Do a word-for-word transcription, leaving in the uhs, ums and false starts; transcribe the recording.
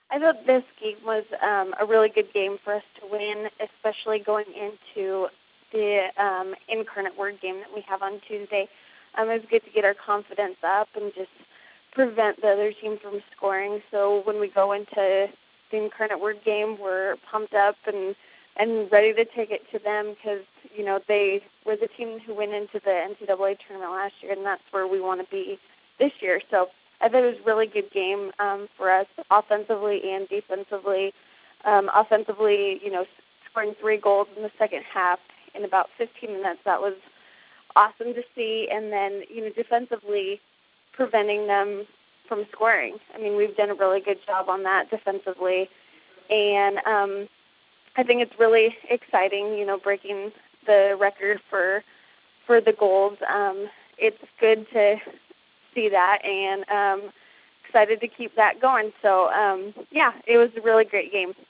I thought this game was um, a really good game for us to win, especially going into the um, Incarnate Word game that we have on Tuesday. Um, it was good to get our confidence up and just prevent the other team from scoring. So when we go into the Incarnate Word game, we're pumped up and and ready to take it to them because, you know, they were the team who went into the N C double A tournament last year, and that's where we want to be this year. So I thought it was a really good game um, for us offensively and defensively. Um, offensively, you know, scoring three goals in the second half in about fifteen minutes. That was awesome to see. And then, you know, defensively preventing them from scoring. I mean, we've done a really good job on that defensively. And um, I think it's really exciting, you know, breaking the record for for the goals. Um, it's good to see that, and um, excited to keep that going. So, um, yeah, it was a really great game.